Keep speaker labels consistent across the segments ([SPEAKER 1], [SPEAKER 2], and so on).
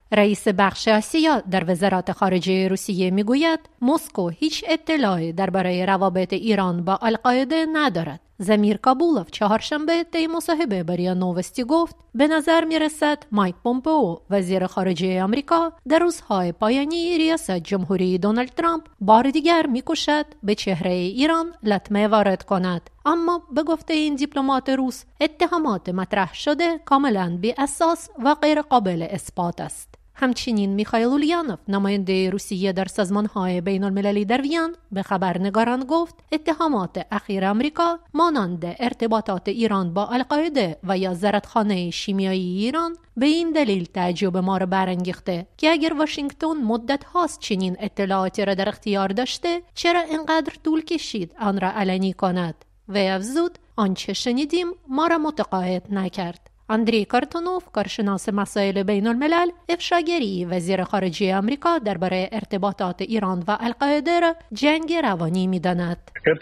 [SPEAKER 1] رئیس بخش آسیا در وزارت خارجه روسیه میگوید مسکو هیچ اطلاعی درباره روابط ایران با القاعده ندارد. زمیر کابولوف چهارشنبه طی مصاحبه با ریا نووستی گفت به نظر میرسد مایک پومپئو وزیر خارجه آمریکا در روزهای پایانی ریاست جمهوری دونالد ترامپ بار دیگر میکوشد به چهره ایران لطمه وارد کند. اما به گفته این دیپلمات روس اتهامات مطرح شده کاملا بی اساس و غیر قابل اثبات است. همچنین میخائیل اولیانوف نماینده روسیه در سازمان‌های بین‌المللی در وین به خبرنگاران گفت اتهامات اخیر آمریکا مانند ارتباطات ایران با القاعده و یا زرتخانه شیمیایی ایران به این دلیل تعجب ما را برانگیخته که اگر واشنگتن مدت هاست چنین اطلاعاتی را در اختیار داشته چرا اینقدر طول کشید آن را علنی کند؟ و افزود آنچه شنیدیم ما را متقاعد نکرد. اندری کارتونوف کارشناس مسائل بین الملل افشاگری وزیر خارجه آمریکا درباره ارتباطات ایران و القاعده را جنگ روانی می‌داند.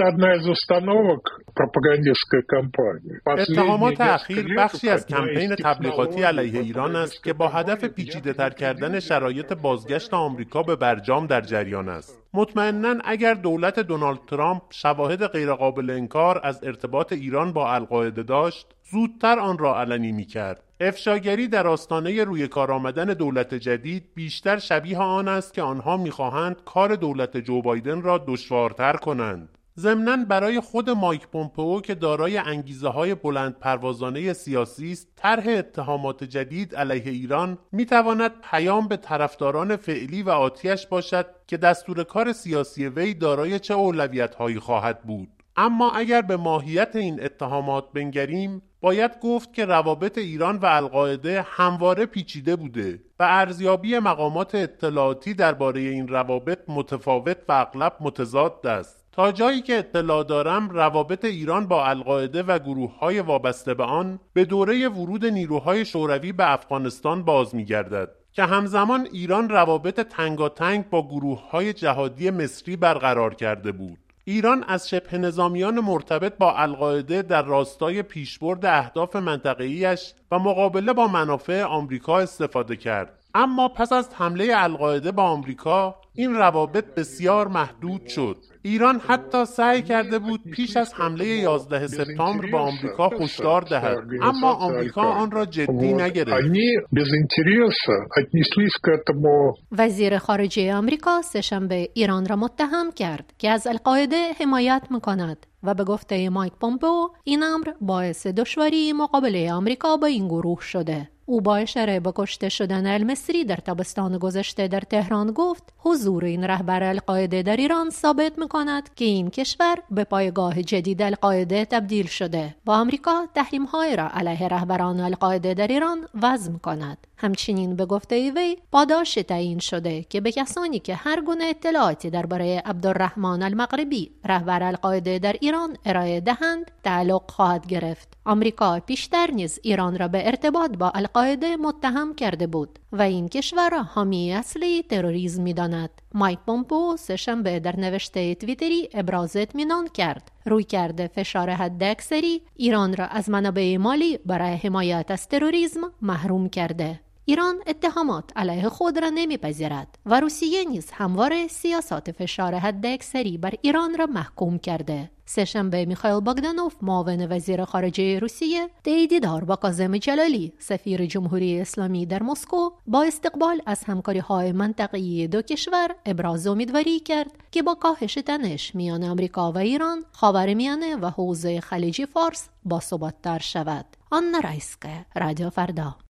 [SPEAKER 2] اتهامات اخیر بخشی از کمپین تبلیغاتی علیه ایران است که با هدف پیچیده‌تر کردن شرایط بازگشت آمریکا به برجام در جریان است. مطمئناً اگر دولت دونالد ترامپ شواهد غیرقابل انکار از ارتباط ایران با القاعده داشت، زودتر آن را علنی می‌کرد. افشاگری در آستانه روی کار آمدن دولت جدید بیشتر شبیه آن است که آنها می‌خواهند کار دولت جو بایدن را دشوارتر کنند. ضمناً برای خود مایک پومپئو که دارای انگیزه‌های بلند پروازانه سیاسی است، طرح اتهامات جدید علیه ایران می‌تواند پیام به طرفداران فعلی و آتیش باشد که دستور کار سیاسی وی دارای چه اولویت‌هایی خواهد بود. اما اگر به ماهیت این اتهامات بنگریم، باید گفت که روابط ایران و القاعده همواره پیچیده بوده و ارزیابی مقامات اطلاعاتی درباره این روابط متفاوت و اغلب متضاد است. تا جایی که اطلاع دارم روابط ایران با القاعده و گروه‌های وابسته به آن به دوره ورود نیروهای شوروی به افغانستان باز می‌گردد که همزمان ایران روابط تنگاتنگ با گروه‌های جهادی مصری برقرار کرده بود. ایران از شبه نظامیان مرتبط با القاعده در راستای پیشبرد اهداف منطقه‌ایش و مقابله با منافع آمریکا استفاده کرد. اما پس از حمله القاعده با آمریکا این روابط بسیار محدود شد. ایران حتی سعی کرده بود پیش از حمله 11 سپتامبر با آمریکا هشدار دهد، اما آمریکا آن را جدی نگرفت.
[SPEAKER 1] وزیر خارجه آمریکا سه‌شنبه ایران را متهم کرد که از القاعده حمایت می‌کند و به گفته مایک پومپئو این امر باعث دشواری مقابله آمریکا با این گروه شده. او با اشاره به کشته شدن المصری در تابستان گذشته در تهران گفت حضور این رهبر القاعده در ایران ثابت می‌کند که این کشور به پایگاه جدید القاعده تبدیل شده و آمریکا تحریم‌های را علیه رهبران القاعده در ایران وضع می‌کند. همچنین به گفته وی پاداش تعیین شده که به کسانی که هر گونه اطلاعاتی درباره عبدالرحمن المغربی رهبر القاعده در ایران ارائه دهند تعلق خواهد گرفت. آمریکا پیشتر نیز ایران را به ارتباط با القاعده متهم کرده بود و این کشور را حامی اصلی تروریسم می‌داند. مایک پومپئو سه‌شنبه در نوشته توییتری ابراز اطمینان کرد رویکرد فشار حداکثری ایران را از منابع مالی برای حمایت از تروریسم محروم کرده. ایران اتهامات علیه خود را نمیپذیرد و روسیه نیز همواره سیاست فشار حداکثری بر ایران را محکوم کرده. سه‌شنبه میخائیل باگدانوف معاون وزیر خارجه روسیه طی دیدار با کاظم جلالی سفیر جمهوری اسلامی در مسکو با استقبال از همکاری‌های منطقه‌ای دو کشور ابراز امیدواری کرد که با کاهش تنش میان آمریکا و ایران خاورمیانه و حوزه خلیج فارس باثبات‌تر شود. آنا رایسکه، رادیو فردا.